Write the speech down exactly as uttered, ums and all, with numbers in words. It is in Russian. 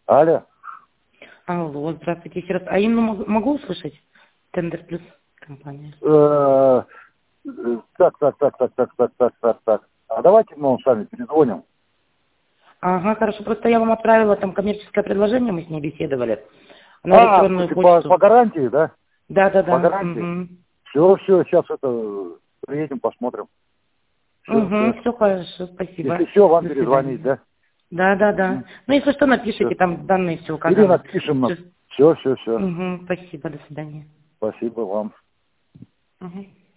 Алло. Алло, здравствуйте еще раз. А именно могу, могу услышать? Тендер плюс компания. Э, Так, так, так, так, так, так, так, так, так. А давайте мы вам с вами перезвоним. Ага, хорошо. Просто я вам отправила там коммерческое предложение, мы с ней беседовали. На А, электронную слушайте, по, почту. по гарантии, да? Да, да, По да. гарантии. Все, все, сейчас это приедем, посмотрим. Угу, Все, все. угу, все хорошо, спасибо. Если все, вам До перезвонить, свидания. да? Да, да, Угу. да. Ну, если что, Все. напишите, там данные все Или указаны. напишем нам. Все, все, все. Угу, спасибо, до свидания. Спасибо вам. Угу.